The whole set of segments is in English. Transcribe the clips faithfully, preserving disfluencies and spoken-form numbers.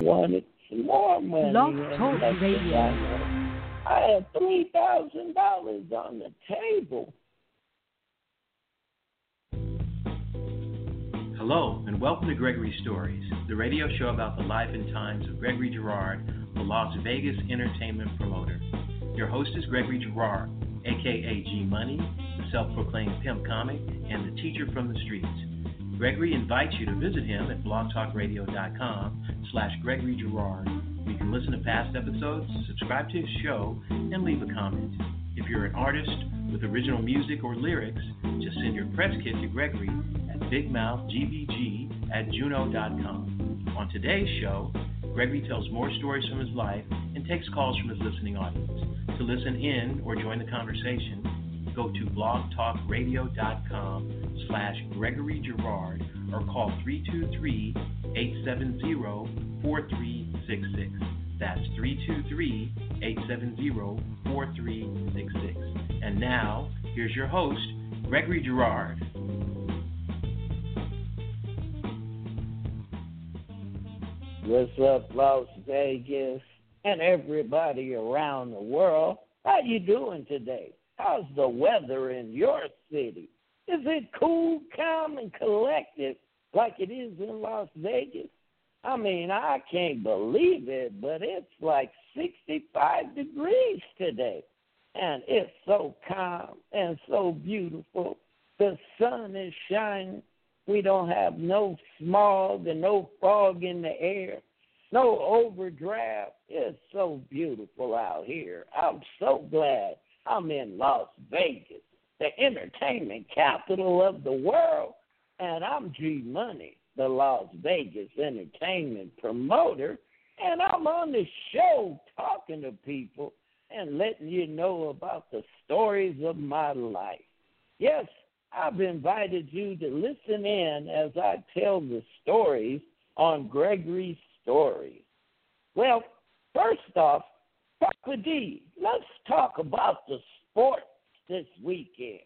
wanted some more money. Blog and Talk next thing Radio. I know, I had three thousand dollars on the table. Hello, and welcome to Gregory Stories, the radio show about the life and times of Gregory Girard, the Las Vegas entertainment promoter. Your host is Gregory Girard, a k a. G-Money, the self-proclaimed pimp comic, and the teacher from the streets. Gregory invites you to visit him at blogtalkradio.com slash Gregory Girard. You can listen to past episodes, subscribe to his show, and leave a comment. If you're an artist with original music or lyrics, just send your press kit to Gregory at bigmouthgbg at juno dot com. On today's show, Gregory tells more stories from his life and takes calls from his listening audience. To listen in or join the conversation, go to blogtalkradio.com slash Gregory Girard or call three two three, eight seven zero, four three six six. That's three two three, eight seven zero, four three six six. And now, here's your host, Gregory Girard. What's up, Las Vegas, and everybody around the world? How you doing today? How's the weather in your city? Is it cool, calm, and collected like it is in Las Vegas? I mean, I can't believe it, but it's like sixty-five degrees today. And it's so calm and so beautiful. The sun is shining. We don't have no smog and no fog in the air, no overdraft. It's so beautiful out here. I'm so glad I'm in Las Vegas, the entertainment capital of the world, and I'm G-Money, the Las Vegas entertainment promoter, and I'm on the show talking to people and letting you know about the stories of my life. Yes, I've invited you to listen in as I tell the stories on Gregory's Stories. Well, first off, Papa D, let's talk about the sports this weekend.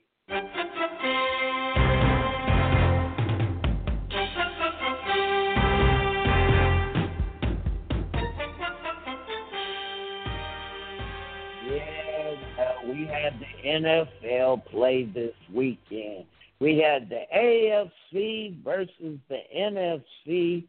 Yeah, uh, we had the N F L play this weekend. We had the A F C versus the N F C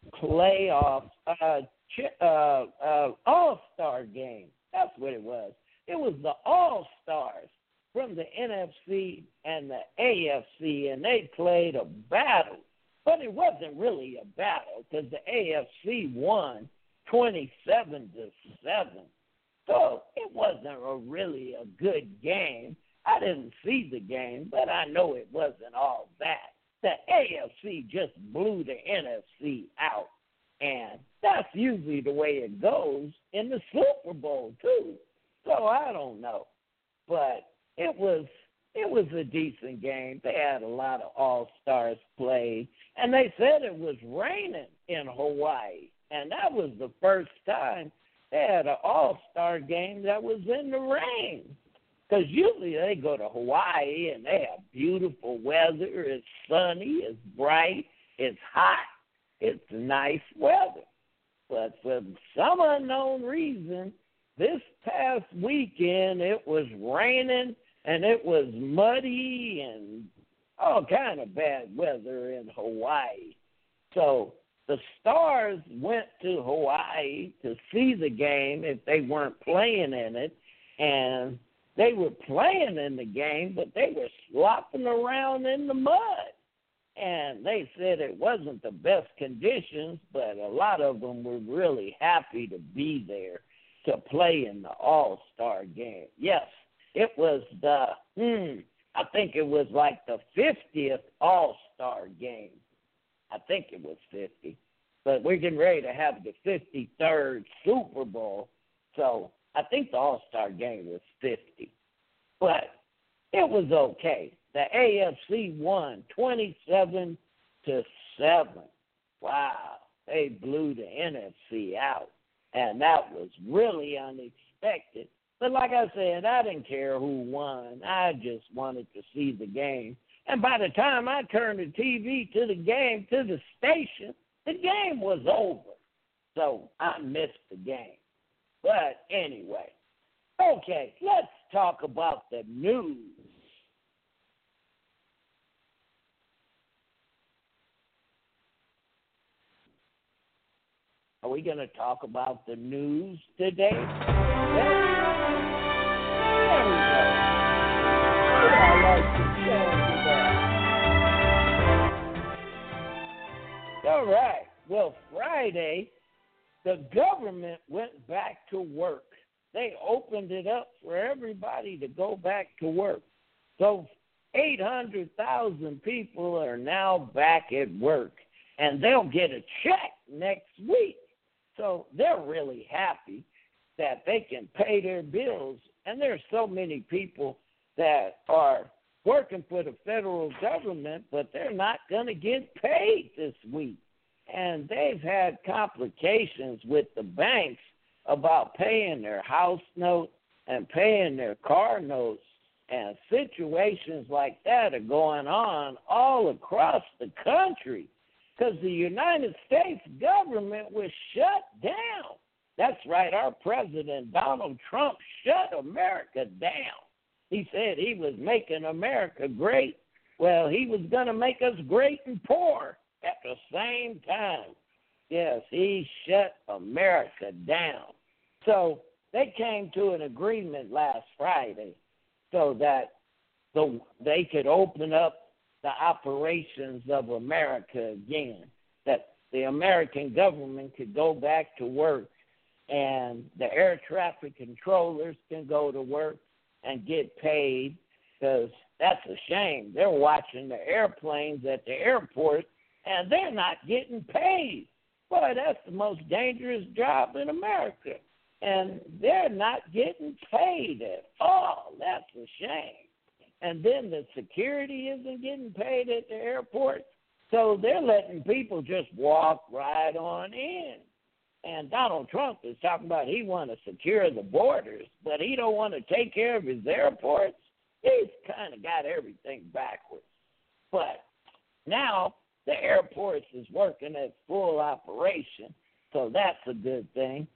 playoff uh, ch- uh, uh, all-star game. That's what it was. It was the all-stars from the N F C and the A F C, and they played a battle. But it wasn't really a battle because the A F C won twenty-seven to seven. So it wasn't a really a good game. I didn't see the game, but I know it wasn't all that. The A F C just blew the N F C out, and that's usually the way it goes in the Super Bowl, too. So I don't know, but it was it was a decent game. They had a lot of all-stars play, and they said it was raining in Hawaii, and that was the first time they had an all-star game that was in the rain. Because usually they go to Hawaii and they have beautiful weather. It's sunny, it's bright, it's hot, it's nice weather. But for some unknown reason, this past weekend it was raining and it was muddy and all kind of bad weather in Hawaii. So the Stars went to Hawaii to see the game if they weren't playing in it, and they were playing in the game, but they were slopping around in the mud. And they said it wasn't the best conditions, but a lot of them were really happy to be there to play in the All-Star game. Yes, it was the, hmm, I think it was like the fiftieth All-Star game. I think it was fifty. But we're getting ready to have the fifty-third Super Bowl, so I think the All-Star game was fifty, but it was okay. The A F C won twenty-seven to seven. Wow, they blew the N F C out, and that was really unexpected. But like I said, I didn't care who won. I just wanted to see the game. And by the time I turned the T V to the game, to the station, the game was over. So I missed the game. But anyway, okay, let's talk about the news. Are we going to talk about the news today? Well, there we go. I like to show you that. All right. Well, Friday, the government went back to work. They opened it up for everybody to go back to work. So eight hundred thousand people are now back at work, and they'll get a check next week. So they're really happy that they can pay their bills. And there's so many people that are working for the federal government, but they're not going to get paid this week. And they've had complications with the banks about paying their house note and paying their car notes. And situations like that are going on all across the country because the United States government was shut down. That's right, our president, Donald Trump, shut America down. He said he was making America great. Well, he was going to make us great and poor at the same time. Yes, he shut America down. So they came to an agreement last Friday so that the, they could open up the operations of America again, that the American government could go back to work and the air traffic controllers can go to work and get paid, because that's a shame. They're watching the airplanes at the airport and they're not getting paid. Boy, that's the most dangerous job in America. And they're not getting paid at all. That's a shame. And then the security isn't getting paid at the airport. So they're letting people just walk right on in. And Donald Trump is talking about he wants to secure the borders, but he don't want to take care of his airports. He's kind of got everything backwards. But now the airports is working at full operation, so that's a good thing.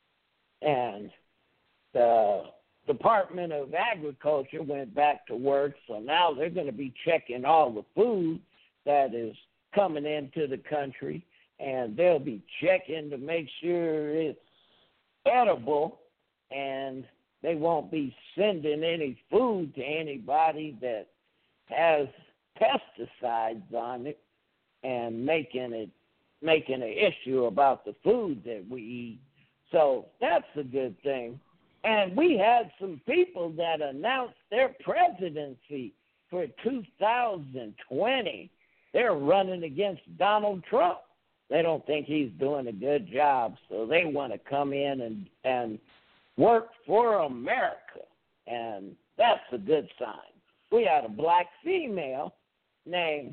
And the Department of Agriculture went back to work, so now they're going to be checking all the food that is coming into the country, and they'll be checking to make sure it's edible, and they won't be sending any food to anybody that has pesticides on it and making it making an issue about the food that we eat. So that's a good thing. And we had some people that announced their presidency for two thousand twenty. They're running against Donald Trump. They don't think he's doing a good job, so they want to come in and, and work for America. And that's a good sign. We had a black female named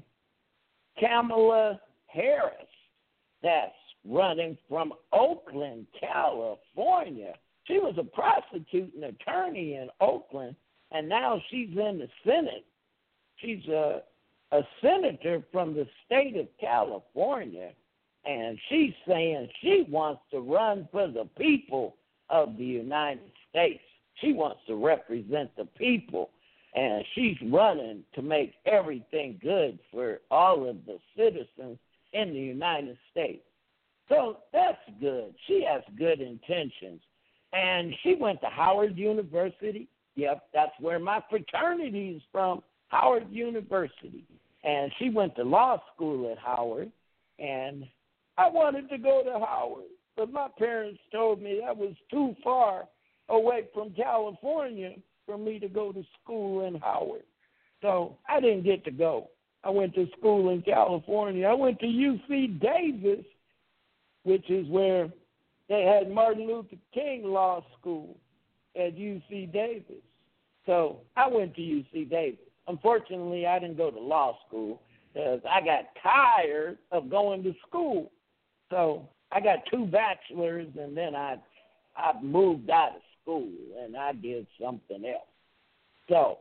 Kamala Harris that's running from Oakland, California. She was a prosecuting attorney in Oakland, and now she's in the Senate. She's a, a senator from the state of California, and she's saying she wants to run for the people of the United States. She wants to represent the people, and she's running to make everything good for all of the citizens in the United States. So that's good. She has good intentions. And she went to Howard University. Yep, that's where my fraternity is from, Howard University. And she went to law school at Howard. And I wanted to go to Howard, but my parents told me that was too far away from California for me to go to school in Howard. So I didn't get to go. I went to school in California. I went to U C Davis, which is where they had Martin Luther King Law School at U C Davis. So I went to U C Davis. Unfortunately, I didn't go to law school because I got tired of going to school. So I got two bachelors, and then I I moved out of school, and I did something else. So,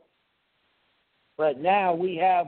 but now we have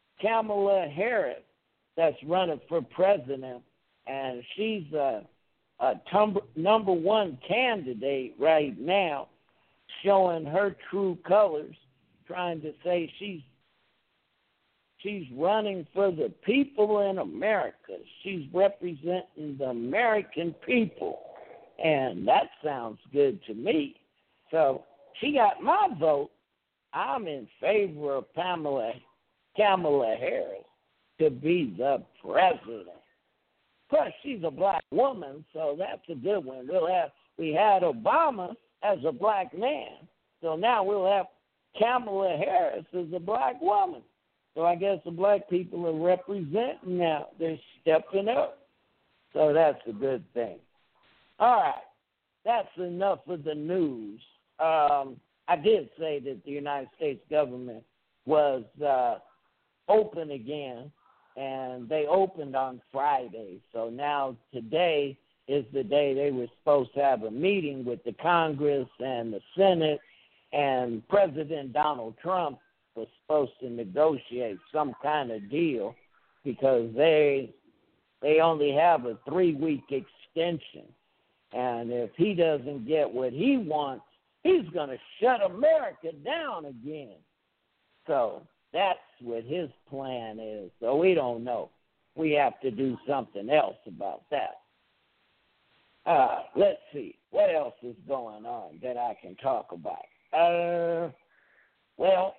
Kamala Harris that's running for president, and she's a a tum- number one candidate right now, showing her true colors, trying to say she's she's running for the people in America. She's representing the American people, and that sounds good to me. So she got my vote. I'm in favor of Pamela Kamala Harris to be the president. Plus, she's a black woman, so that's a good one. We'll have we had Obama as a black man, so now we'll have Kamala Harris as a black woman. So I guess the black people are representing now. They're stepping up. So that's a good thing. All right. That's enough of the news. Um, I did say that the United States government was uh, open again, and they opened on Friday. So now today is the day they were supposed to have a meeting with the Congress and the Senate, and President Donald Trump was supposed to negotiate some kind of deal because they they only have a three-week extension. And if he doesn't get what he wants, he's going to shut America down again. So that's what his plan is. So we don't know. We have to do something else about that. Uh, let's see. What else is going on that I can talk about? Uh, well,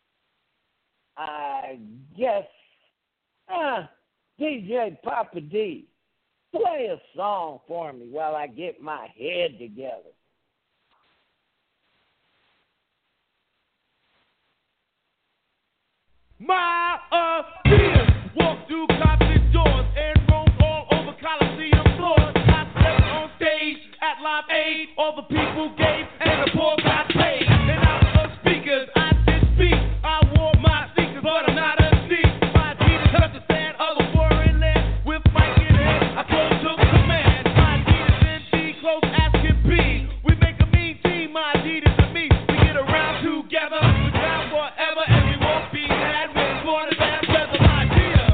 I guess, uh, D J Papa D, play a song for me while I get my head together. My Adidas walk through concert doors and roam all over Coliseum floors. I stepped on stage at Live Aid, all the people gave and the poor got paid. And out of speakers, I did speak. I wore my sneakers, but I'm not a sneak. My Adidas touched the sand of a foreign land with Mike in hand. I close took command. My Adidas and D close as can be. We make a mean team, my Adidas and me. We get around together, we're down forever, and we won't be mad. We're born as bad as my Adidas.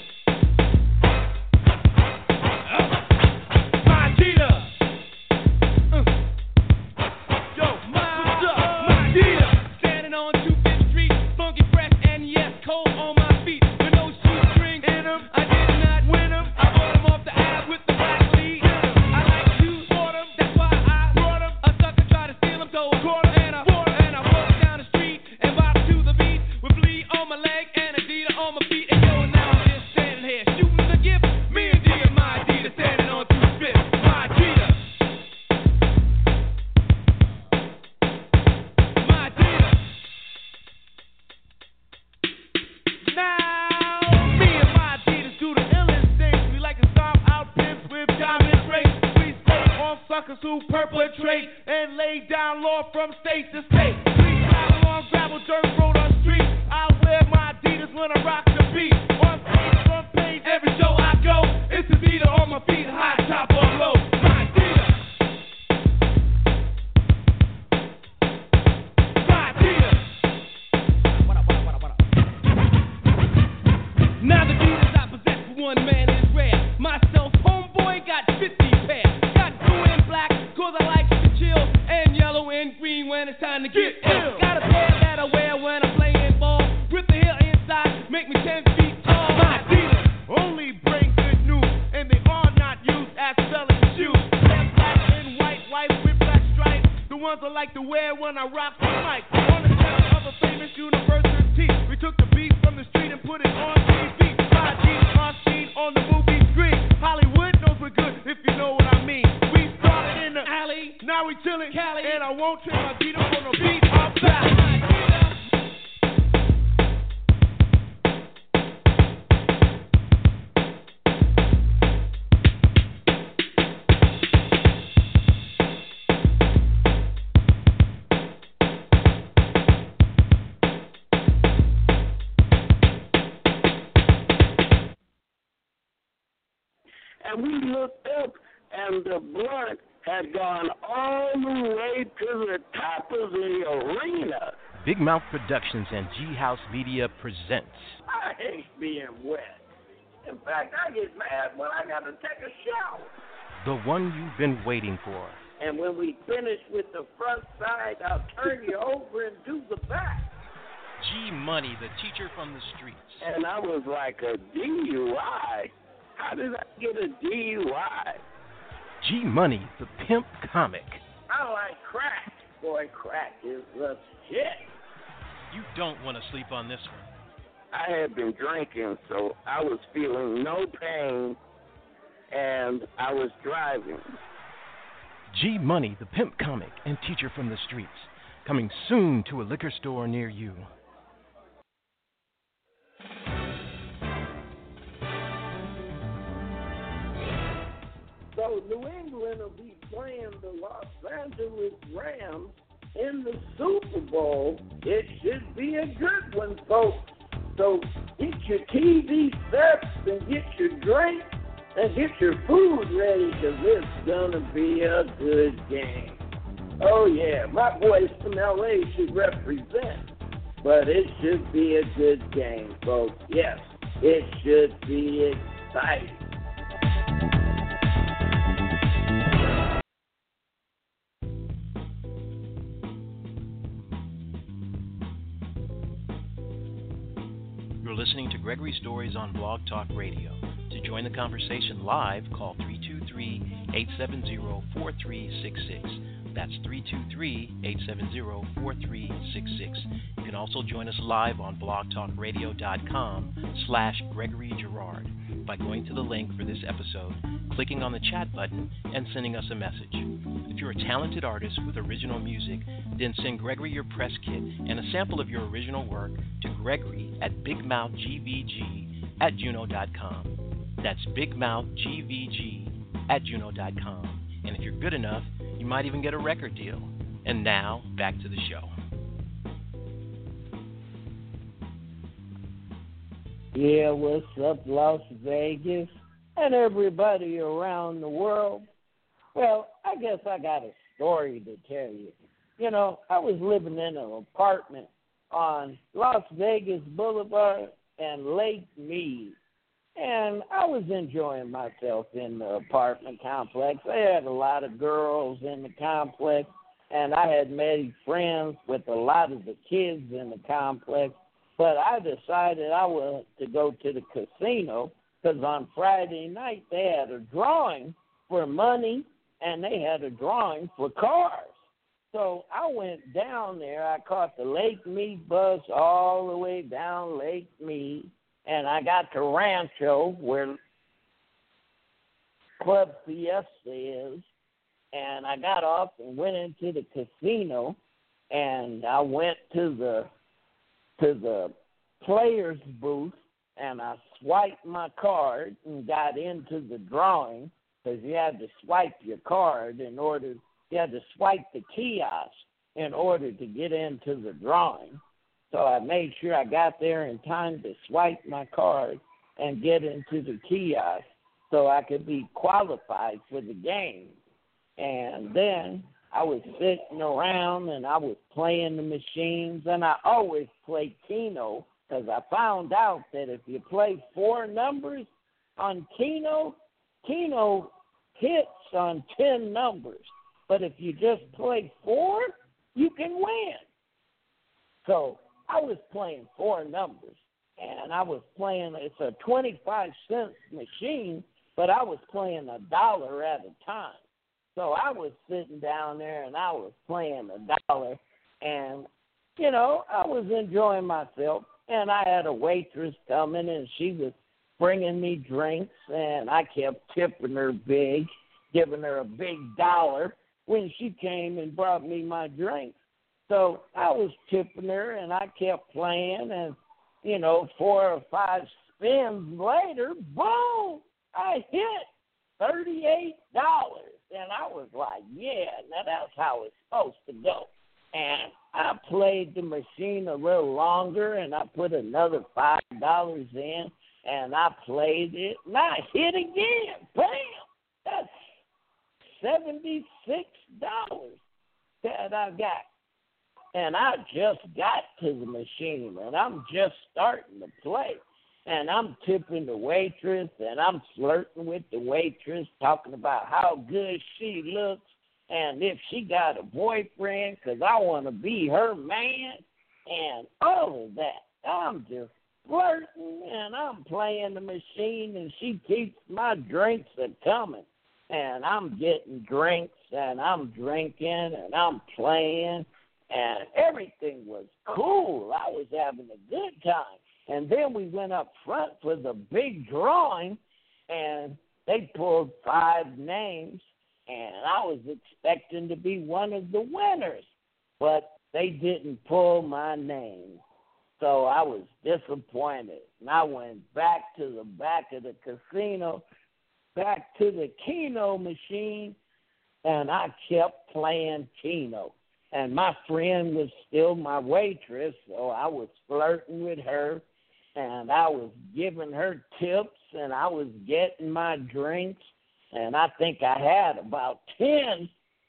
My Adidas. Uh. Yo, my, what's up? My Adidas. Standing on two fifth Street, funky fresh and yes, cold on my feet. With no shoestring in them, I did not win them. I bought them off the ass with the black lead. I like shoes for them, that's why I brought them. A sucker tried to steal them, so I caught them and I bought them. And I walked down the street and bopped to the beat with bleed on my leg and Adidas on my feet. And yo, now I'm just standing here shooting the gift. Me and D and my Adidas standing on two fifths. My Adidas. My Adidas. Now, me and my Adidas do the illest things. We like to stomp out pimps with diamond rings. We stay on suckers who perpetrate and lay down law from state to state. We travel on gravel, dirt road on street. I wear my Adidas when I rock the beat. On stage, front page, every show I go. It's Adidas on my feet, high top or low. My Adidas. My Adidas. Now the Adidas I possess for one man is rare. Myself, homeboy, got fifty pairs. Got blue and black, cause I like to chill. And yellow and green when it's time to get ill. Got a pair that I wear when I'm playing ball. With the heel inside, make me ten feet tall. My Adidas only bring good news, and they are not used as selling shoes. They're black and white, white with black stripes. The ones I like to wear when I rock the mic. On the set of a famous university, we took the beat from the street and put it on T V. My Adidas are seen on the movie screen. Hollywood knows we're good if you know what I mean. We started in the alley, now we chillin' Cali, and I won't trade my Adidas for no beat outside. And we looked up, and the blood had gone all the way to the top of the arena. Big Mouth Productions and G House Media presents. I hate being wet. In fact, I get mad when I got to take a shower. The one you've been waiting for. And when we finish with the front side, I'll turn you over and do the back. G Money, the teacher from the streets. And I was like, a D U I? How did I get a D U I? G Money, the pimp comic. I like crack. Boy, crack is the shit. You don't want to sleep on this one. I had been drinking, so I was feeling no pain, and I was driving. G Money, the pimp comic and teacher from the streets. Coming soon to a liquor store near you. So New England will be playing the Los Angeles Rams in the Super Bowl. It should be a good one, folks. So get your T V sets and get your drink and get your food ready, because it's going to be a good game. Oh, yeah, my boys from L A should represent, but it should be a good game, folks. Yes, it should be exciting. You're listening to Gregory Stories on Blog Talk Radio. To join the conversation live, call three two three, eight seven zero, four three six six. That's three two three, eight seven zero, four three six six. You can also join us live on blogtalkradio.com slash Gregory Girard by going to the link for this episode, clicking on the chat button, and sending us a message. If you're a talented artist with original music, then send Gregory your press kit and a sample of your original work to Gregory at bigmouthgvg at juno dot com. That's bigmouthgvg at juno dot com. And if you're good enough, you might even get a record deal. And now, back to the show. Yeah, what's up, Las Vegas, and everybody around the world? Well, I guess I got a story to tell you. You know, I was living in an apartment on Las Vegas Boulevard and Lake Mead, and I was enjoying myself in the apartment complex. I had a lot of girls in the complex, and I had made friends with a lot of the kids in the complex. But I decided I wanted to go to the casino because on Friday night they had a drawing for money and they had a drawing for cars. So I went down there. I caught the Lake Mead bus all the way down Lake Mead, and I got to Rancho where Club Fiesta is, and I got off and went into the casino, and I went to the to the player's booth, and I swiped my card and got into the drawing, because you had to swipe your card in order, you had to swipe the kiosk in order to get into the drawing. So I made sure I got there in time to swipe my card and get into the kiosk so I could be qualified for the game. And then I was sitting around and I was playing the machines, and I always play Keno because I found out that if you play four numbers on Keno, Keno hits on ten numbers. But if you just play four, you can win. So I was playing four numbers, and I was playing, it's a twenty-five cent machine, but I was playing a dollar at a time. So I was sitting down there, and I was playing a dollar, and, you know, I was enjoying myself, and I had a waitress coming, and she was bringing me drinks, and I kept tipping her big, giving her a big dollar when she came and brought me my drinks. So I was tipping her, and I kept playing, and, you know, four or five spins later, boom, I hit thirty-eight dollars. And I was like, yeah, now that's how it's supposed to go. And I played the machine a little longer, and I put another five dollars in, and I played it, and I hit again. Bam! That's seventy-six dollars that I got. And I just got to the machine, and I'm just starting to play. and I'm tipping the waitress, and I'm flirting with the waitress, talking about how good she looks, and if she got a boyfriend, because I want to be her man, and all of that. I'm just flirting, and I'm playing the machine, and she keeps my drinks a-coming. And I'm getting drinks, and I'm drinking, and I'm playing, and everything was cool. I was having a good time. And then we went up front for the big drawing, and they pulled five names, and I was expecting to be one of the winners, but they didn't pull my name. So I was disappointed, and I went back to the back of the casino, back to the Keno machine, and I kept playing Keno. And my friend was still my waitress, so I was flirting with her, and I was giving her tips, and I was getting my drinks, and I think I had about ten,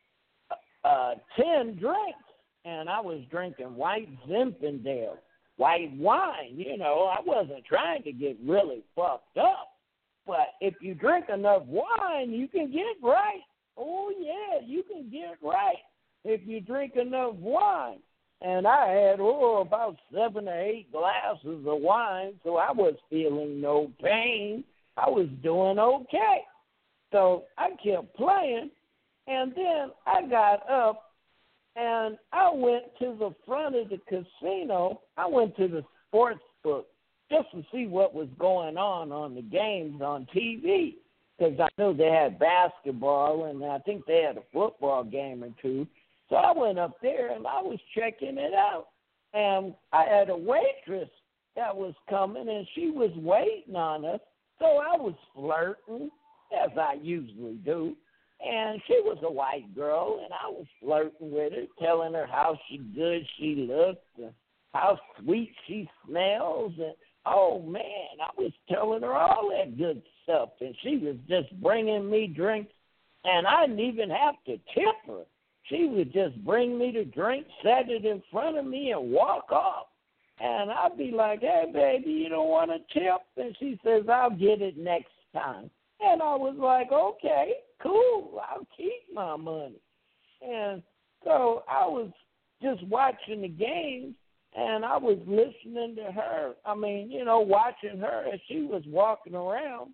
uh, ten drinks, and I was drinking white Zinfandel, white wine. You know, I wasn't trying to get really fucked up. But if you drink enough wine, you can get right. Oh, yeah, you can get right if you drink enough wine. And I had, oh, about seven or eight glasses of wine, so I was feeling no pain. I was doing okay. So I kept playing, and then I got up, and I went to the front of the casino. I went to the sports book just to see what was going on on the games on T V, because I knew they had basketball, and I think they had a football game or two. So I went up there, and I was checking it out. And I had a waitress that was coming, and she was waiting on us. So I was flirting, as I usually do. And she was a white girl, and I was flirting with her, telling her how she good she looked and how sweet she smells. And, oh, man, I was telling her all that good stuff. And she was just bringing me drinks, and I didn't even have to tip her. She would just bring me the drink, set it in front of me, and walk off. And I'd be like, hey, baby, you don't want a tip? And she says, I'll get it next time. And I was like, okay, cool, I'll keep my money. And so I was just watching the games, and I was listening to her. I mean, you know, watching her as she was walking around,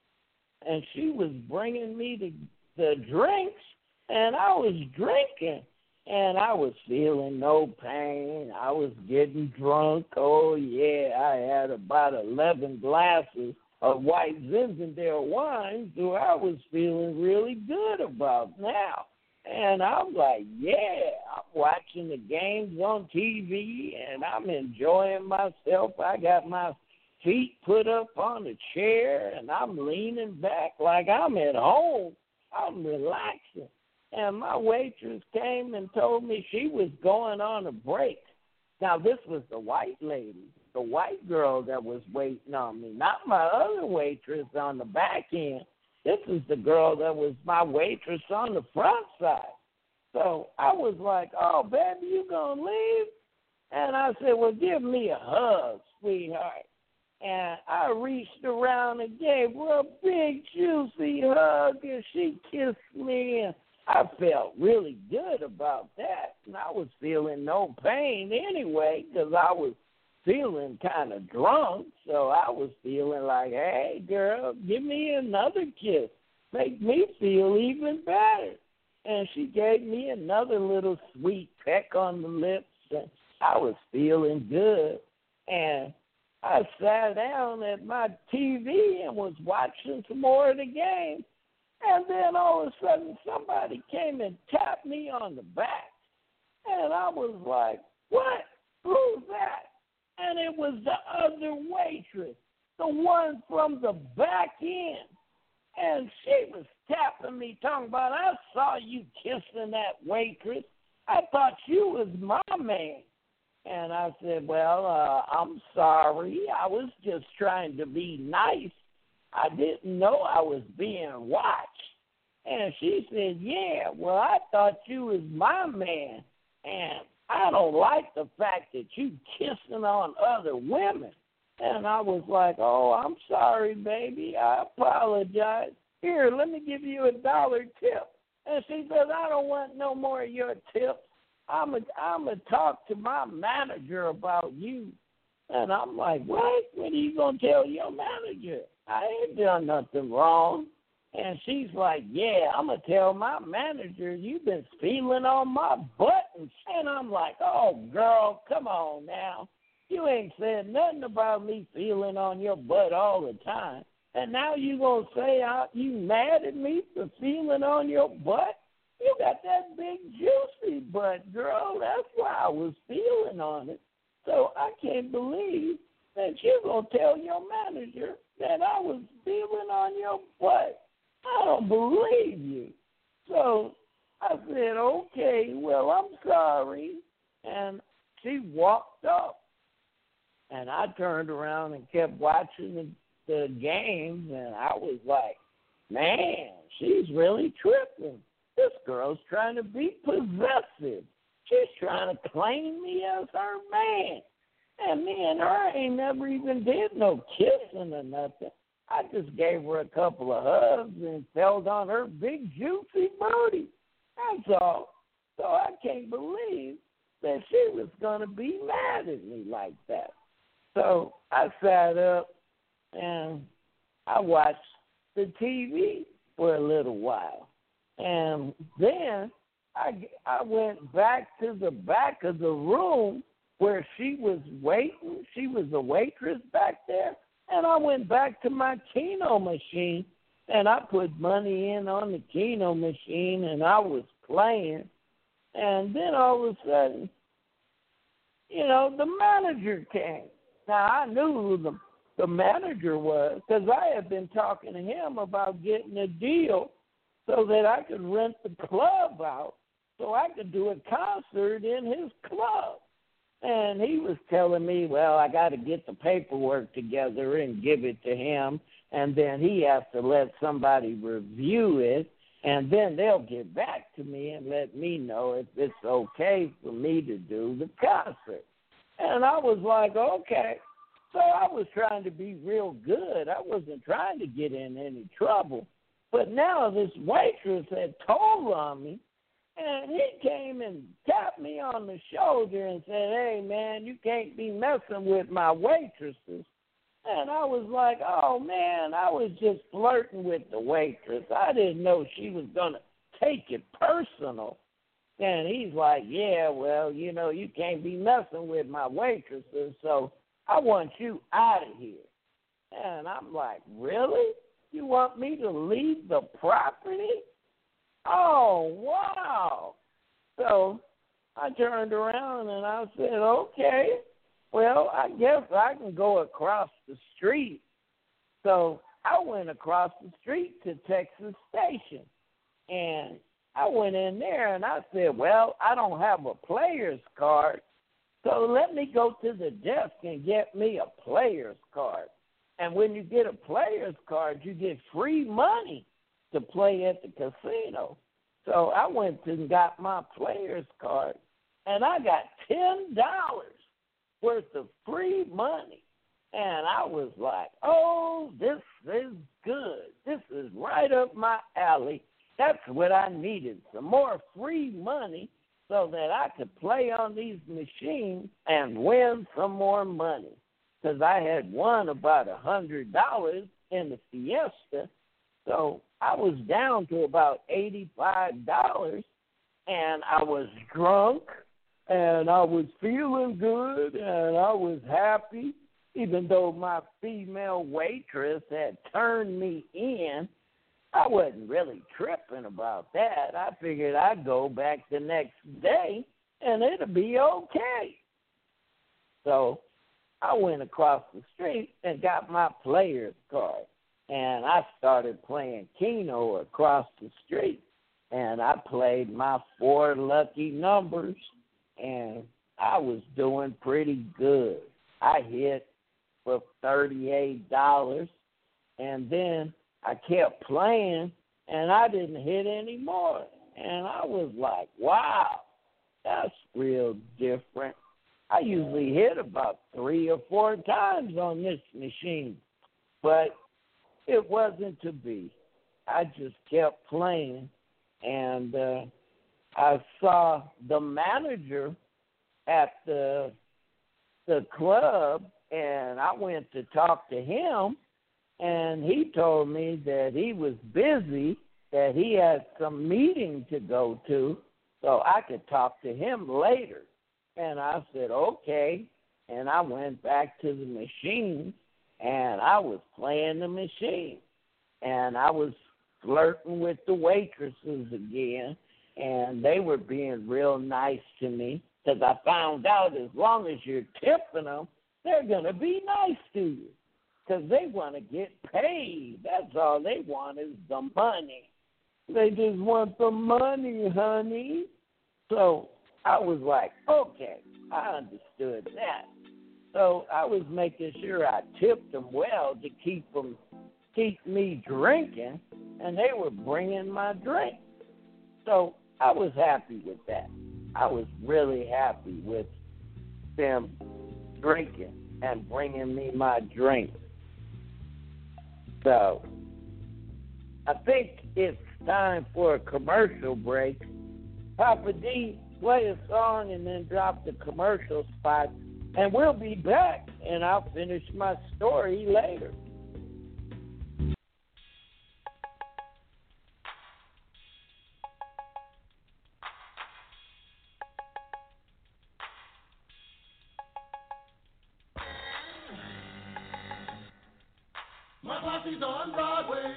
and she was bringing me the, the drinks, and I was drinking, and I was feeling no pain. I was getting drunk. Oh, yeah, I had about eleven glasses of white Zinfandel wine, so I was feeling really good about now. And I'm like, yeah, I'm watching the games on T V, and I'm enjoying myself. I got my feet put up on the chair, and I'm leaning back like I'm at home. I'm relaxing. And my waitress came and told me she was going on a break. Now, this was the white lady, the white girl that was waiting on me, not my other waitress on the back end. This is the girl that was my waitress on the front side. So I was like, oh, baby, you gonna leave? And I said, well, give me a hug, sweetheart. And I reached around and gave her a big, juicy hug, and she kissed me, and I felt really good about that. And I was feeling no pain anyway, because I was feeling kind of drunk, so I was feeling like, hey, girl, give me another kiss. Make me feel even better. And she gave me another little sweet peck on the lips, and I was feeling good. And I sat down at my T V and was watching some more of the game. And then all of a sudden somebody came and tapped me on the back. And I was like, what? Who's that? And it was the other waitress, the one from the back end. And she was tapping me, talking about, I saw you kissing that waitress. I thought you was my man. And I said, well, uh, I'm sorry. I was just trying to be nice. I didn't know I was being watched. And she said, yeah, well, I thought you was my man. And I don't like the fact that you kissing on other women. And I was like, oh, I'm sorry, baby. I apologize. Here, let me give you a dollar tip. And she says, I don't want no more of your tips. I'm a, I'm going to talk to my manager about you. And I'm like, what? What are you going to tell your manager? I ain't done nothing wrong. And she's like, yeah, I'm going to tell my manager you've been feeling on my buttons. And I'm like, oh, girl, come on now. You ain't said nothing about me feeling on your butt all the time. And now you going to say I, you mad at me for feeling on your butt? You got that big juicy butt, girl. That's why I was feeling on it. So I can't believe that you're going to tell your manager that I was feeling on your butt. I don't believe you. So I said, okay, well, I'm sorry. And she walked off. And I turned around and kept watching the, the games, and I was like, man, she's really tripping. This girl's trying to be possessive. She's trying to claim me as her man. And me and her ain't never even did no kissing or nothing. I just gave her a couple of hugs and felt on her big, juicy booty. That's all. So I can't believe that she was going to be mad at me like that. So I sat up and I watched the T V for a little while. And then I, I went back to the back of the room where she was waiting. She was a waitress back there. And I went back to my Keno machine, and I put money in on the Keno machine, and I was playing. And then all of a sudden, you know, the manager came. Now, I knew who the, the manager was because I had been talking to him about getting a deal so that I could rent the club out so I could do a concert in his club. And he was telling me, well, I got to get the paperwork together and give it to him, and then he has to let somebody review it, and then they'll get back to me and let me know if it's okay for me to do the concert. And I was like, okay. So I was trying to be real good. I wasn't trying to get in any trouble. But now this waitress had told on me, and he came and tapped me on the shoulder and said, hey, man, you can't be messing with my waitresses. And I was like, oh, man, I was just flirting with the waitress. I didn't know she was going to take it personal. And he's like, yeah, well, you know, you can't be messing with my waitresses, so I want you out of here. And I'm like, really? You want me to leave the property? Oh, wow. So I turned around and I said, okay, well, I guess I can go across the street. So I went across the street to Texas Station. And I went in there and I said, well, I don't have a player's card, so let me go to the desk and get me a player's card. And when you get a player's card, you get free money to play at the casino. So I went and got my player's card, and I got ten dollars worth of free money. And I was like, oh, this is good. This is right up my alley. That's what I needed, some more free money so that I could play on these machines and win some more money. Because I had won about one hundred dollars in the Fiesta, so I was down to about eighty-five dollars, and I was drunk, and I was feeling good, and I was happy, even though my female waitress had turned me in. I wasn't really tripping about that. I figured I'd go back the next day, and it'll be okay. So I went across the street and got my player's card, and I started playing Keno across the street, and I played my four lucky numbers, and I was doing pretty good. I hit for thirty-eight dollars, and then I kept playing, and I didn't hit any more. And I was like, wow, that's real different. I usually hit about three or four times on this machine, but it wasn't to be. I just kept playing, and uh, I saw the manager at the the club, and I went to talk to him, and he told me that he was busy, that he had some meeting to go to, so I could talk to him later. And I said, okay, and I went back to the machine, and I was playing the machine, and I was flirting with the waitresses again, and they were being real nice to me, because I found out as long as you're tipping them, they're going to be nice to you, because they want to get paid. That's all they want is the money. They just want the money, honey. So I was like, okay, I understood that. So I was making sure I tipped them well to keep them, keep me drinking, and they were bringing my drink. So I was happy with that. I was really happy with them drinking and bringing me my drink. So I think it's time for a commercial break. Papa D, play a song and then drop the commercial spot, and we'll be back, and I'll finish my story later. My posse's on Broadway.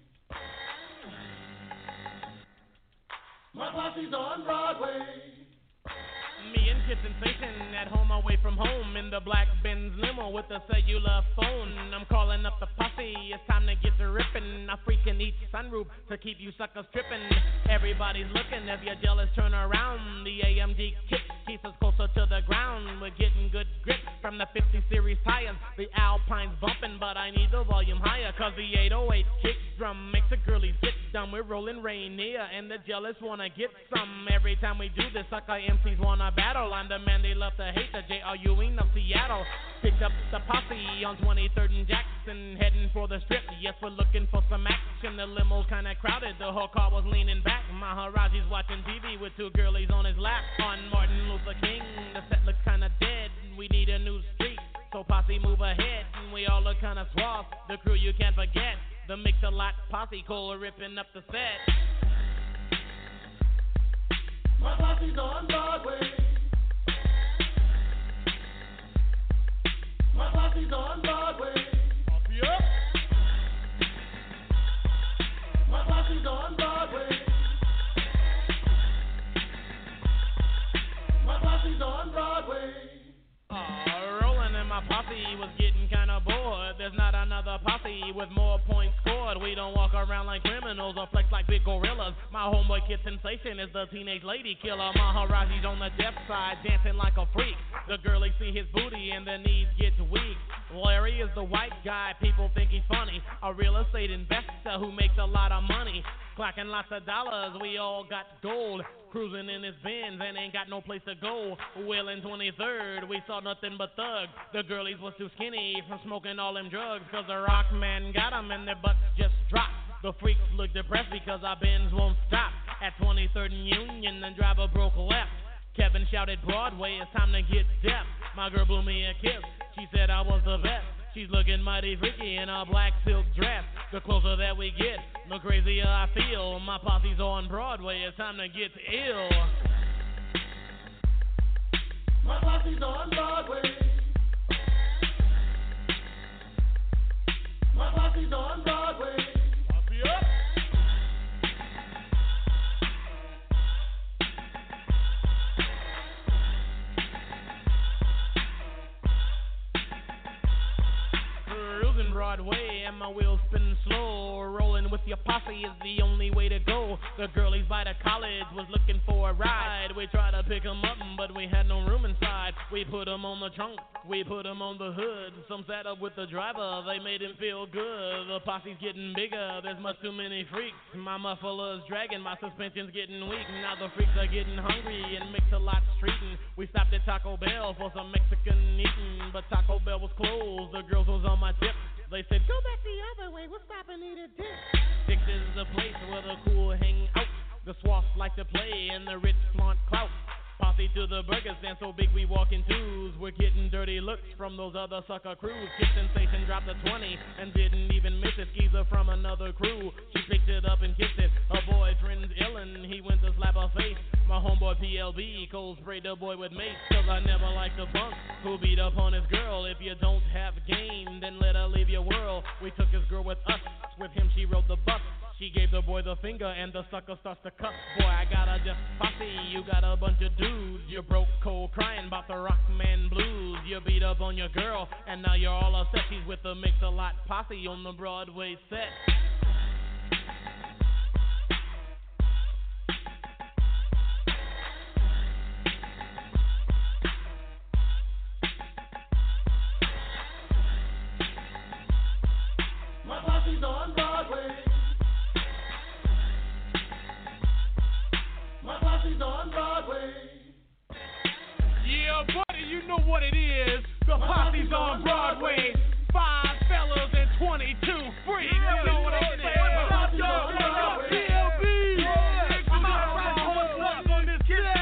My posse's on Broadway. Me and Kid Sensation at home away from home in the black Benz limo with a cellular phone. I'm calling up the posse, it's time to get to ripping. I freaking each sunroof to keep you suckers tripping. Everybody's looking, if you're jealous turn around. The A M G kick keeps us closer to the ground. We're getting good grip from the fifty series tires. The Alpine's bumping, but I need the volume higher, cause the eight oh eight kick drum makes a girlie sit down. We're rolling Rainier and the jealous wanna get some. Every time we do this, sucker M Cs wanna battle. I'm the man they love to hate, the J R U Ing of Seattle. Picked up the posse on twenty-third and Jackson, heading for the strip. Yes, we're looking for some action. The limo's kinda crowded, the whole car was leaning back. Maharaji's watching T V with two girlies on his lap. On Martin Luther King, the set looks kinda dead. We need a new street, so posse move ahead. We all look kinda suave, the crew you can't forget. The Mix-a-Lot posse, Cole ripping up the set. My posse's on Broadway. My posse's on Broadway. Posse up. My posse's on Broadway. My posse's on Broadway. Uh, rolling in my posse was getting kinda bored. There's not another posse with more points scored. We don't walk around like criminals or flex like big gorillas. My homeboy Kid Sensation is the teenage lady killer. Maharaji's on the deaf side, dancing like a freak. The girlies see his booty and their knees get weak. Larry is the white guy, people think he's funny. A real estate investor who makes a lot of money. Clacking lots of dollars, we all got gold. Cruising in his Benz and ain't got no place to go. Well, in twenty-third, we saw nothing but thugs. The girlies was too skinny from smoking all them drugs. Cause the rock man got them and their butts just dropped. The freaks look depressed because our Benz won't stop. At twenty-third and Union, the driver broke left. Kevin shouted Broadway, it's time to get deaf. My girl blew me a kiss, she said I was the best. She's looking mighty freaky in a black silk dress. The closer that we get, the crazier I feel. My posse's on Broadway, it's time to get ill. My posse's on Broadway. My posse's on Broadway. Posse up. Broadway and my wheels spinning slow, rolling with your posse is the only way to go. The girlies by the college was looking for a ride. We tried to pick 'em up, but we had no room inside. We put 'em on the trunk, we put 'em on the hood. Some sat up with the driver, they made him feel good. The posse's getting bigger, there's much too many freaks. My muffler's dragging, my suspension's getting weak. Now the freaks are getting hungry and Mix-a-Lot's treating. We stopped at Taco Bell for some Mexican eating, but Taco Bell was closed, the girls was on my tip. They said, go back the other way, we'll stop and eat a dip. Six is a place where the cool hang out. The swafts like to play and the rich flaunt clout. Posse to the burger stand so big we walk in twos. We're getting dirty looks from those other sucker crews. Kid Sensation dropped a twenty and didn't even miss it. Skeezer from another crew, she picked it up and kissed it. Her boyfriend's illin', he went to slap her face. My homeboy P L B cold sprayed the boy with mace. Cause I never liked a punk who beat up on his girl. If you don't have game, then let her leave your world. We took his girl with us, with him she rode the bus. She gave the boy the finger and the sucker starts to cuss. Boy, I got a just posse, you got a bunch of dudes. You broke cold crying about the Rockman blues. You beat up on your girl and now you're all upset. She's with the Mix-a-Lot posse on the Broadway set. My posse's on Broadway. My posse's on Broadway. Yeah, buddy, you know what it is. The posse's on Broadway. Five fellas and twenty-two free. You know what I'm saying? Yo, yo, yo, P L B. I'm out riding horse on this kid.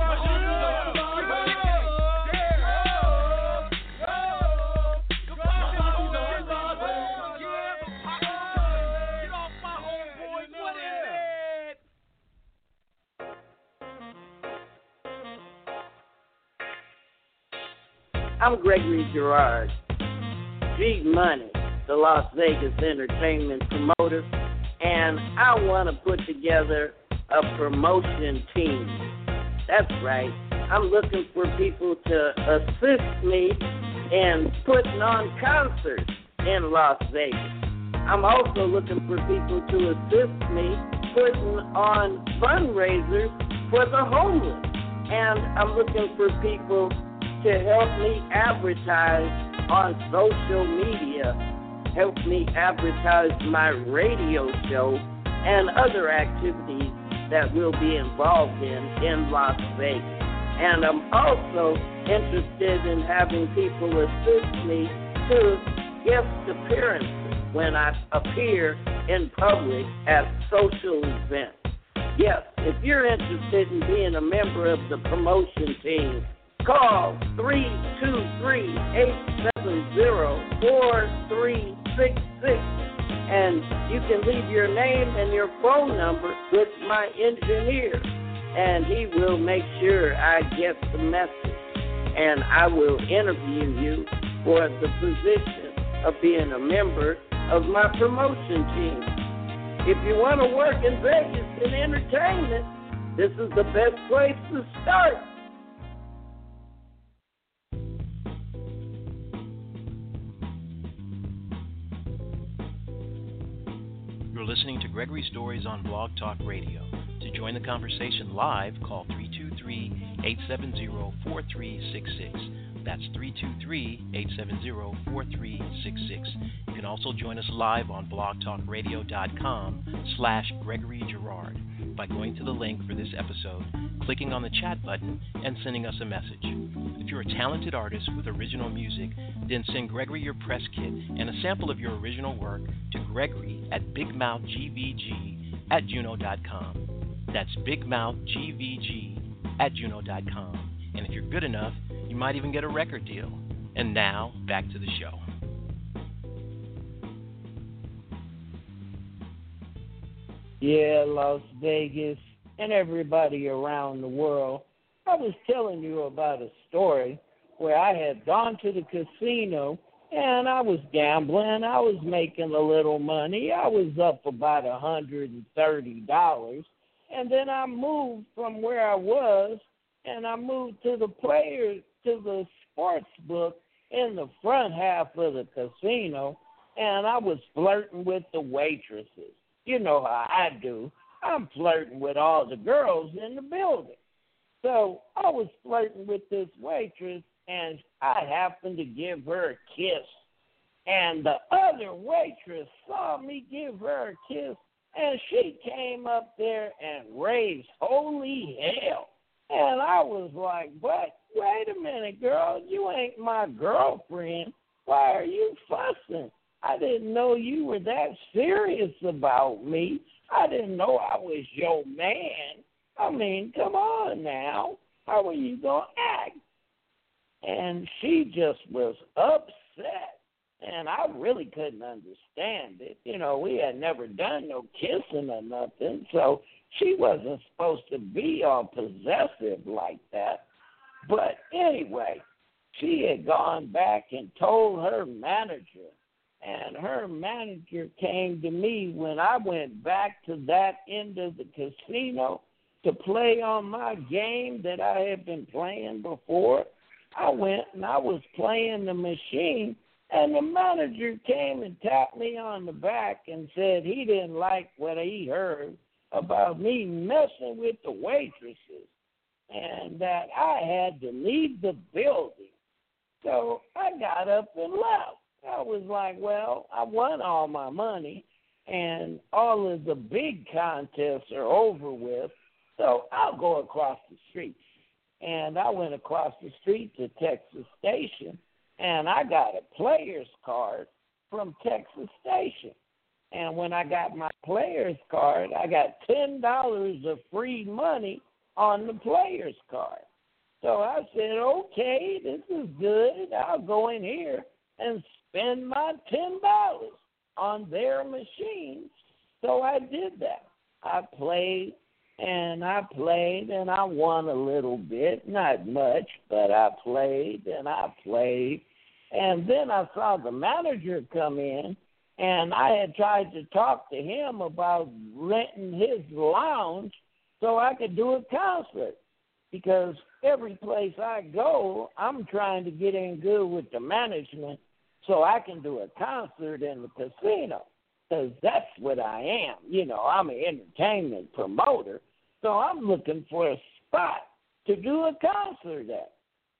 I'm Gregory Girard, G Money, the Las Vegas entertainment promoter, and I want to put together a promotion team. That's right. I'm looking for people to assist me in putting on concerts in Las Vegas. I'm also looking for people to assist me putting on fundraisers for the homeless. And I'm looking for people to help me advertise on social media, help me advertise my radio show and other activities that we'll be involved in in Las Vegas. And I'm also interested in having people assist me to guest appearances when I appear in public at social events. Yes, if you're interested in being a member of the promotion team, call three two three, eight seven zero, four three six six, and you can leave your name and your phone number with my engineer, and he will make sure I get the message, and I will interview you for the position of being a member of my promotion team. If you want to work in Vegas in entertainment, this is the best place to start. You're listening to Gregory Stories on Blog Talk Radio. To join the conversation live, call three two three, eight seven zero, four three six six. That's three two three, eight seven zero, four three six six. You can also join us live on blogtalkradio.com slash Gregory Girard by going to the link for this episode, clicking on the chat button, and sending us a message. If you're a talented artist with original music, then send Gregory your press kit and a sample of your original work to Gregory at bigmouthgvg at juno dot com. That's bigmouthgvg at juno dot com. And if you're good enough, you might even get a record deal. And now, back to the show. Yeah, Las Vegas and everybody around the world. I was telling you about a story where I had gone to the casino and I was gambling. I was making a little money. I was up about one hundred thirty dollars. And then I moved from where I was and I moved to the player, to the sports book in the front half of the casino, and I was flirting with the waitresses. you know how I do. I'm flirting with all the girls in the building. So I was flirting with this waitress, and I happened to give her a kiss. And the other waitress saw me give her a kiss, and she came up there and raised holy hell. And I was like, but wait a minute, girl, you ain't my girlfriend. Why are you fussing? I didn't know you were that serious about me. I didn't know I was your man. I mean, come on now. How are you going to act? And she just was upset. And I really couldn't understand it. You know, we had never done no kissing or nothing, so she wasn't supposed to be all possessive like that. But anyway, she had gone back and told her manager, and her manager came to me when I went back to that end of the casino to play on my game that I had been playing before. I went and I was playing the machine, and the manager came and tapped me on the back and said he didn't like what he heard about me messing with the waitresses and that I had to leave the building. So I got up and left. I was like, well, I won all my money, and all of the big contests are over with, so I'll go across the street. And I went across the street to Texas Station, and I got a player's card from Texas Station. And when I got my player's card, I got ten dollars of free money on the player's card. So I said, okay, this is good. I'll go in here and spend my ten dollars on their machines. So I did that. I played and I played and I won a little bit, not much, but I played and I played. And then I saw the manager come in, and I had tried to talk to him about renting his lounge so I could do a concert. Because every place I go, I'm trying to get in good with the management so I can do a concert in the casino. Because that's what I am. You know, I'm an entertainment promoter, so I'm looking for a spot to do a concert at.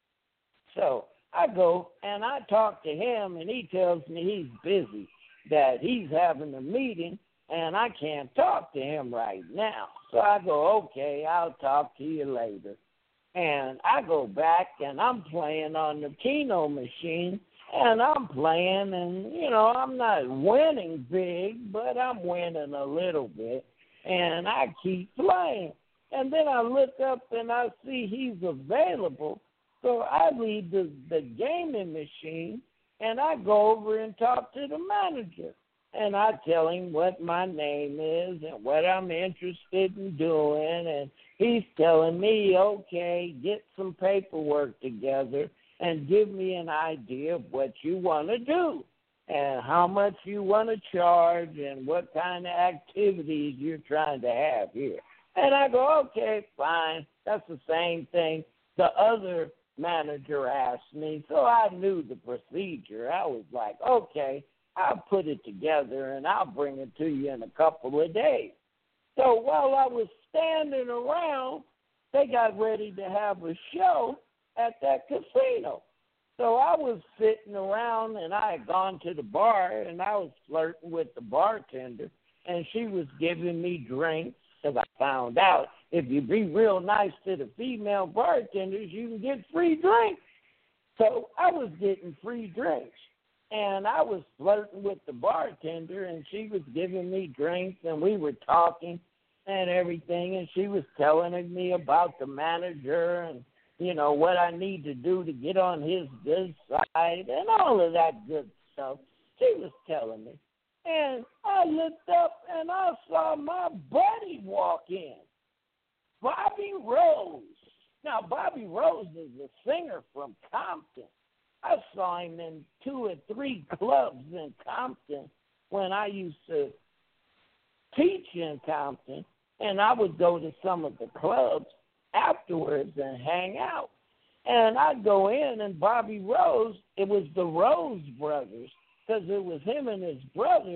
So I go and I talk to him, and he tells me he's busy, that he's having a meeting, and I can't talk to him right now. So I go, okay, I'll talk to you later. And I go back, and I'm playing on the Keno machine, and I'm playing, and, you know, I'm not winning big, but I'm winning a little bit, and I keep playing. And then I look up, and I see he's available, so I leave the, the gaming machine, and I go over and talk to the manager. And I tell him what my name is and what I'm interested in doing. And he's telling me, okay, get some paperwork together and give me an idea of what you want to do and how much you want to charge and what kind of activities you're trying to have here. And I go, okay, fine. That's the same thing the other manager asked me, so I knew the procedure. I was like, okay, I'll put it together and I'll bring it to you in a couple of days. So while I was standing around, they got ready to have a show at that casino. So I was sitting around, and I had gone to the bar, and I was flirting with the bartender, and she was giving me drinks, because I found out if you be real nice to the female bartenders, you can get free drinks. So I was getting free drinks, and I was flirting with the bartender, and she was giving me drinks, and we were talking and everything, and she was telling me about the manager and, you know, what I need to do to get on his good side and all of that good stuff. She was telling me. And I looked up, and I saw my buddy walk in, Bobby Rose. Now, Bobby Rose is a singer from Compton. I saw him in two or three clubs in Compton when I used to teach in Compton, and I would go to some of the clubs afterwards and hang out. And I'd go in, and Bobby Rose, it was the Rose brothers, because it was him and his brother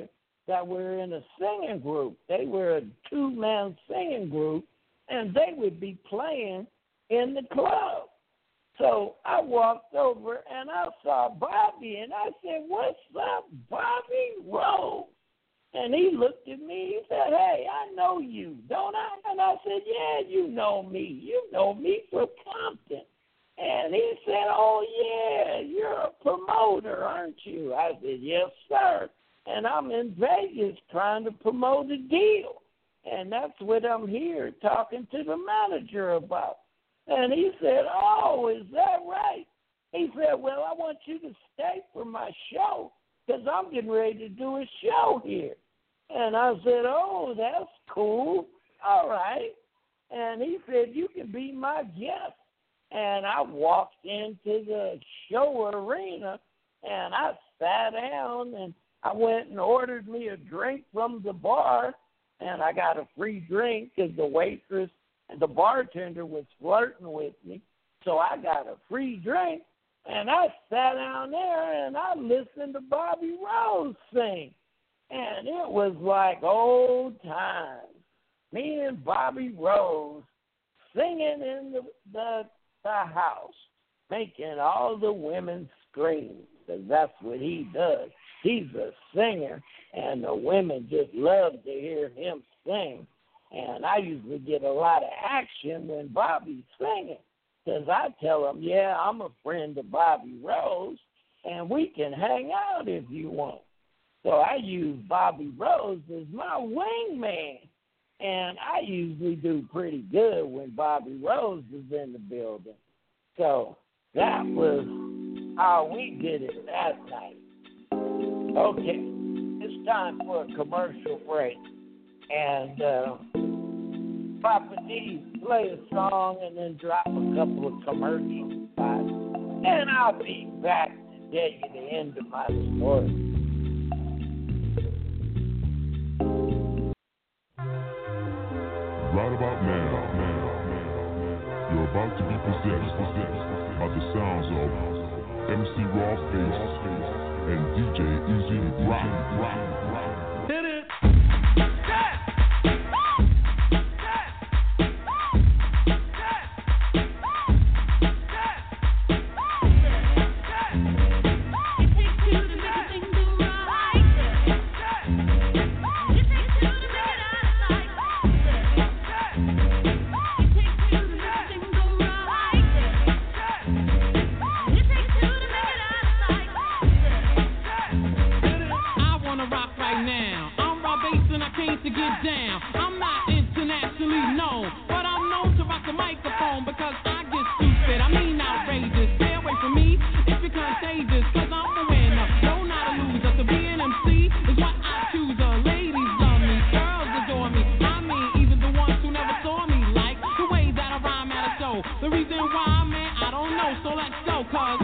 that were in a singing group. They were a two-man singing group, and they would be playing in the club. So I walked over, and I saw Bobby, and I said, "What's up, Bobby Rose?" And he looked at me. He said, "Hey, I know you, don't I?" And I said, "Yeah, you know me. You know me from Compton." And he said, "Oh, yeah, you're a promoter, aren't you?" I said, "Yes, sir. And I'm in Vegas trying to promote a deal. And that's what I'm here talking to the manager about." And he said, "Oh, is that right?" He said, "Well, I want you to stay for my show because I'm getting ready to do a show here." And I said, "Oh, that's cool. All right." And he said, "You can be my guest." And I walked into the show arena, and I sat down, and I went and ordered me a drink from the bar, and I got a free drink because the waitress and the bartender was flirting with me. So I got a free drink, and I sat down there, and I listened to Bobby Rose sing. And it was like old times. Me and Bobby Rose singing in the, the, the house, making all the women scream, because that's what he does. He's a singer, and the women just love to hear him sing. And I usually get a lot of action when Bobby's singing, because I tell them, "Yeah, I'm a friend of Bobby Rose, and we can hang out if you want." So I use Bobby Rose as my wingman, and I usually do pretty good when Bobby Rose is in the building. So that was how we did it that night. Okay, it's time for a commercial break. And uh, Papa D, play a song and then drop a couple of commercial spots. And I'll be back to tell you the end of my story. Right about now, you're about to be possessed, possessed by the sounds of M C Rawface and D J Easy Rock, Rock, Rock. Hit it! To get down, I'm not internationally known, but I'm known to rock the microphone because I get stupid, I mean outrageous. Stay away from me if you're contagious, cause I'm a winner, no not a loser. To be an M C is what I choose. Uh, ladies love me, girls adore me, I mean even the ones who never saw me, like the way that I rhyme at a show. The reason why, man, I don't know, so let's go, cause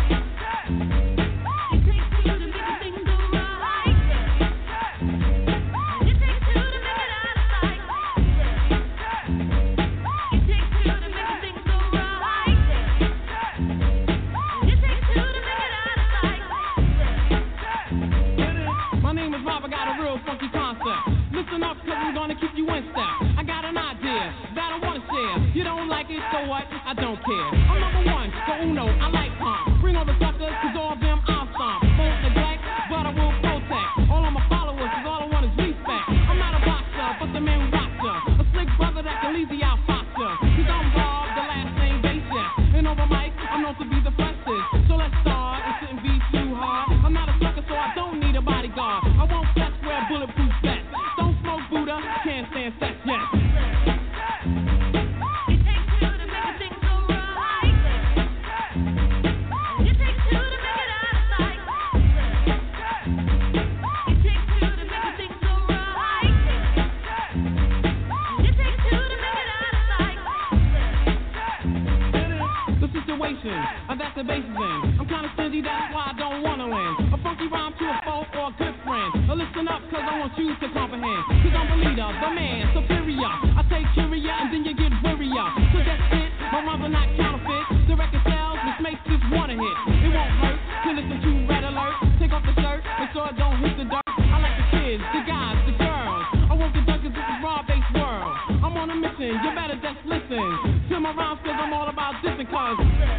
listen up, cause I'm gonna keep you in step. I got an idea that I wanna share. You don't like it, so what? I don't care. I'm number one, so uno, I like pump. Bring all the suckers, cause all of them I'll stomp. Won't neglect, but I will protect. All of my followers, cause all I want is respect. I'm not a boxer, but the man who rocks ya. A slick brother that can leave the out foster. Cause I'm Bob, the last name Basis. And over mic, I'm known to be the freshest. So let's start, it shouldn't be too hard. I'm not a sucker, so I don't need a bodyguard. I won't flex, wear bulletproof vest. Don't smoke Buddha, can't stand sex yet. It takes two to make a thing go right. It takes two to make it out of sight. It takes two to make a thing go right. It takes two to make it out of sight. The situation uh, that the bass is in, I'm kinda stingy, that's why I don't wanna win. A funky rhyme to a folk or a good friend. Now listen up, cause I want you to comprehend. Cause I'm the leader, the man, superior. I take curia and then you get warrior. So that's it, my rhymes are not counterfeit. The record sells, which makes this one a hit. It won't hurt to listen to Red Alert. Take off the shirt, make sure it don't hit the dirt. I like the kids, the listen to my rhymes cause I'm all about different cause.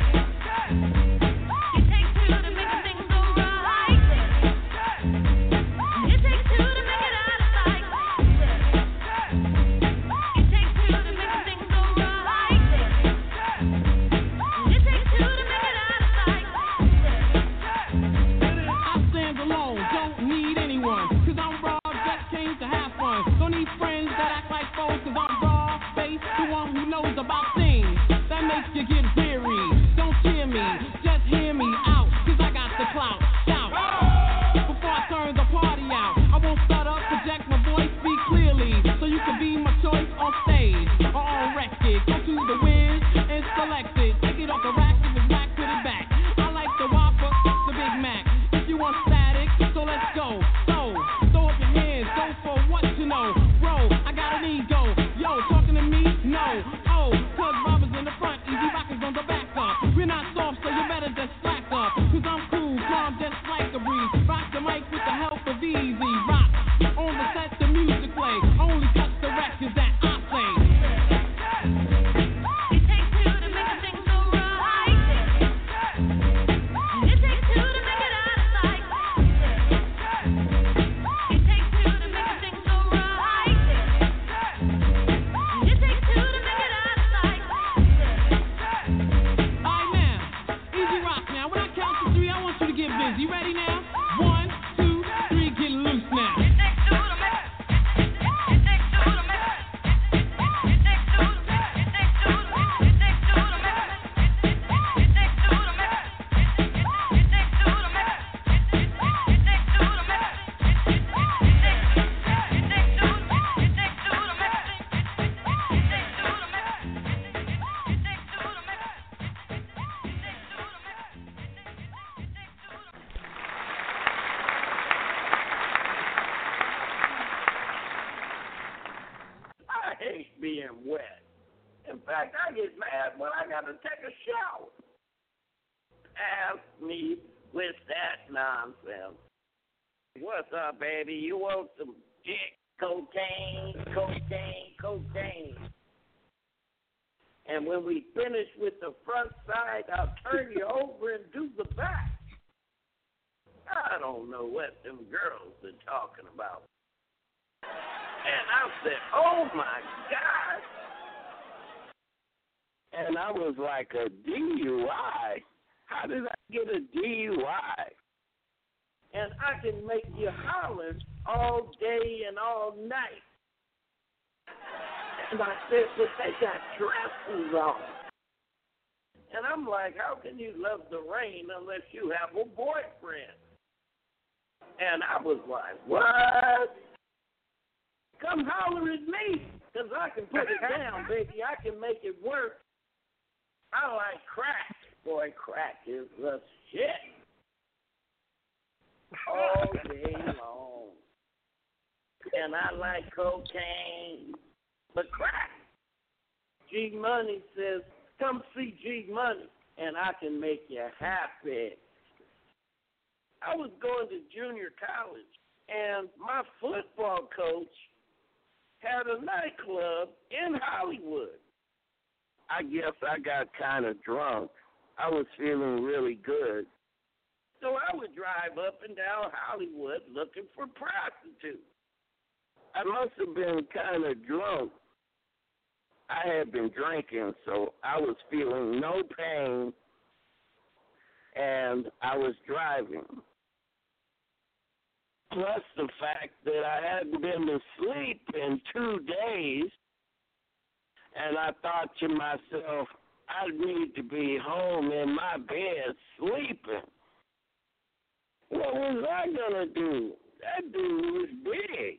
What's up, baby? You want some dick, cocaine, cocaine, cocaine. And when we finish with the front side, I'll turn you over and do the back. I don't know what them girls are talking about. And I said, oh, my God. And I was like, a D U I? How did I get a D U I? And I can make you holler all day and all night. And I said, but they got dresses on. And I'm like, how can you love the rain unless you have a boyfriend? And I was like, what? Come holler at me, because I can put it down, baby. I can make it work. I like crack. Boy, crack is the shit. All day long. And I like cocaine, but crack. G Money says, come see G Money, and I can make you happy. I was going to junior college, and my football coach had a nightclub in Hollywood. I guess I got kind of drunk. I was feeling really good. So I would drive up and down Hollywood looking for prostitutes. I must have been kind of drunk. I had been drinking, so I was feeling no pain, and I was driving. Plus the fact that I hadn't been to sleep in two days, and I thought to myself, I need to be home in my bed sleeping. What was I going to do? That dude was big.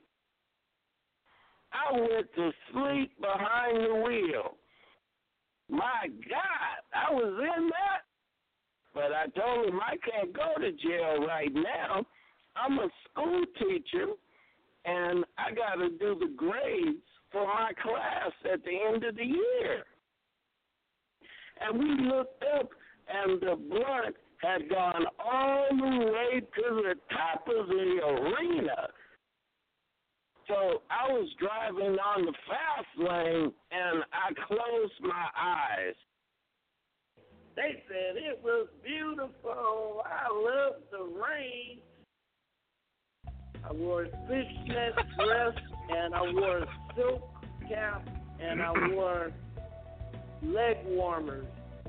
I went to sleep behind the wheel. My God, I was in that. But I told him I can't go to jail right now. I'm a school teacher, and I got to do the grades for my class at the end of the year. And we looked up, and the blunt had gone all the way to the top of the arena. So I was driving on the fast lane, and I closed my eyes. They said it was beautiful. I love the rain. I wore a fishnet dress, and I wore a silk cap, and I wore leg warmers.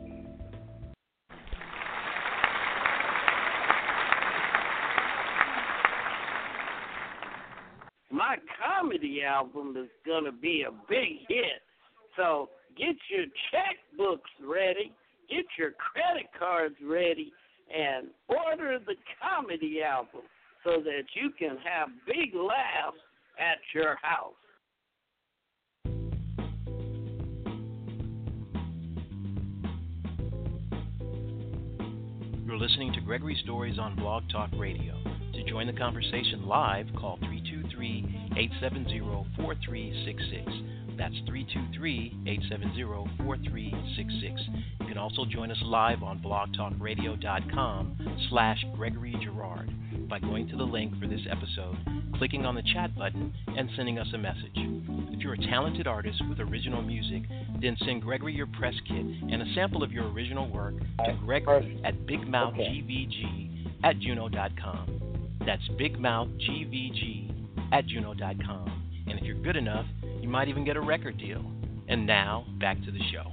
My comedy album is going to be a big hit. So get your checkbooks ready, get your credit cards ready, and order the comedy album so that you can have big laughs at your house. You're listening to Gregory Stories on Blog Talk Radio. To join the conversation live, call three two three, eight seven zero, four three six six. That's three two three, eight seven zero, four three six six. You can also join us live on blogtalkradio.com slash Gregory Girard by going to the link for this episode, clicking on the chat button, and sending us a message. If you're a talented artist with original music, then send Gregory your press kit and a sample of your original work to Gregory at bigmouthgvg at juno dot com. That's bigmouthgvg at juno dot com. And if you're good enough, you might even get a record deal. And now, back to the show.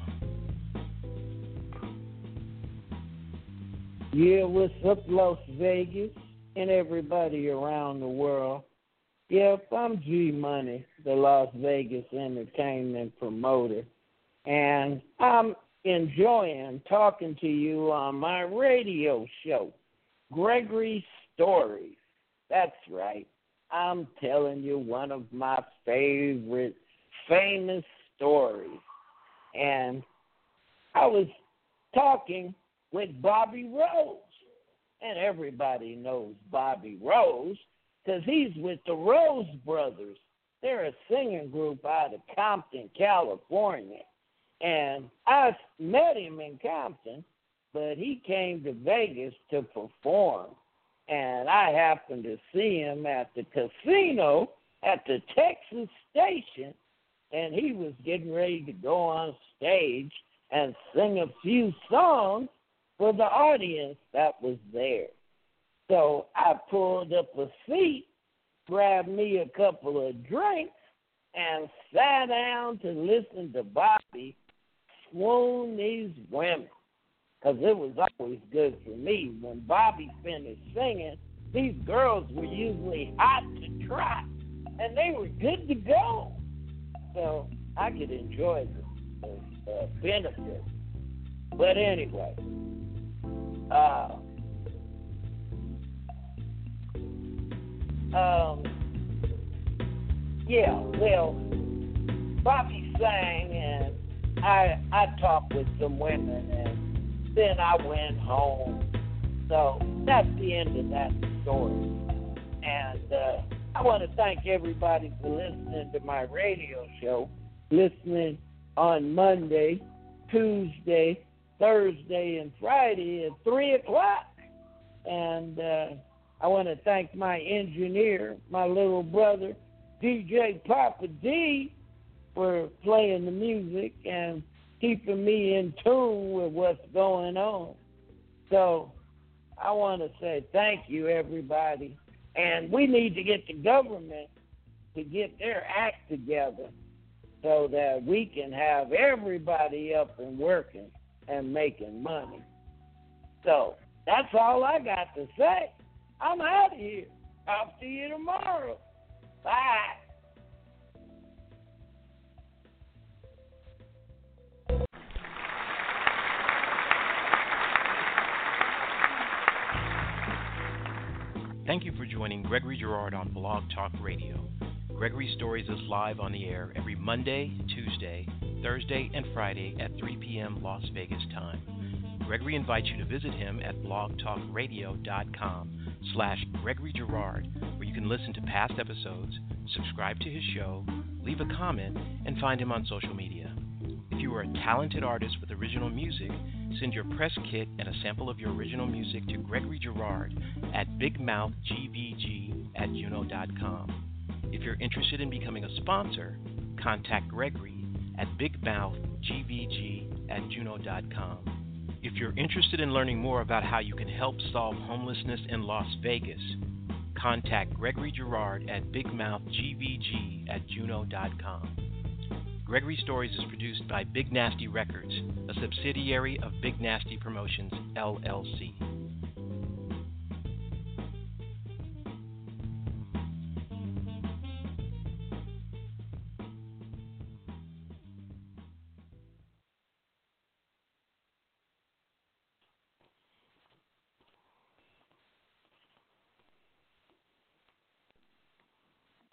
Yeah, what's up, Las Vegas, and everybody around the world? Yep, I'm G Money, the Las Vegas entertainment promoter, and I'm enjoying talking to you on my radio show, Gregory Stories. That's right. I'm telling you one of my favorite famous stories. And I was talking with Bobby Rose. And everybody knows Bobby Rose because he's with the Rose Brothers. They're a singing group out of Compton, California. And I met him in Compton, but he came to Vegas to perform. And I happened to see him at the casino at the Texas station, and he was getting ready to go on stage and sing a few songs for the audience that was there. So I pulled up a seat, grabbed me a couple of drinks, and sat down to listen to Bobby swoon these women. Because it was always good for me. When Bobby finished singing, these girls were usually hot to trot, and they were good to go. So I could enjoy the, the uh, benefits. But anyway, uh, um, yeah, well, Bobby sang, and I I talked with some women, and then I went home. So that's the end of that story. And uh, I want to thank everybody for listening to my radio show, listening on Monday, Tuesday, Thursday, and Friday at three o'clock. And uh, I want to thank my engineer, my little brother, D J Papa D, for playing the music and keeping me in tune with what's going on. So I want to say thank you, everybody. And we need to get the government to get their act together so that we can have everybody up and working and making money. So that's all I got to say. I'm out of here. Talk to you tomorrow. Bye. Thank you for joining Gregory Girard on Blog Talk Radio. Gregory Stories is live on the air every Monday, Tuesday, Thursday, and Friday at three p.m. Las Vegas time. Gregory invites you to visit him at blogtalkradio.com slash Gregory Girard, where you can listen to past episodes, subscribe to his show, leave a comment, and find him on social media. If you are a talented artist with original music, send your press kit and a sample of your original music to Gregory Girard at bigmouthgvg at juno dot com. If you're interested in becoming a sponsor, contact Gregory at bigmouthgvg at juno dot com. If you're interested in learning more about how you can help solve homelessness in Las Vegas, contact Gregory Girard at bigmouthgvg at juno dot com. Gregory Stories is produced by Big Nasty Records, a subsidiary of Big Nasty Promotions, L L C.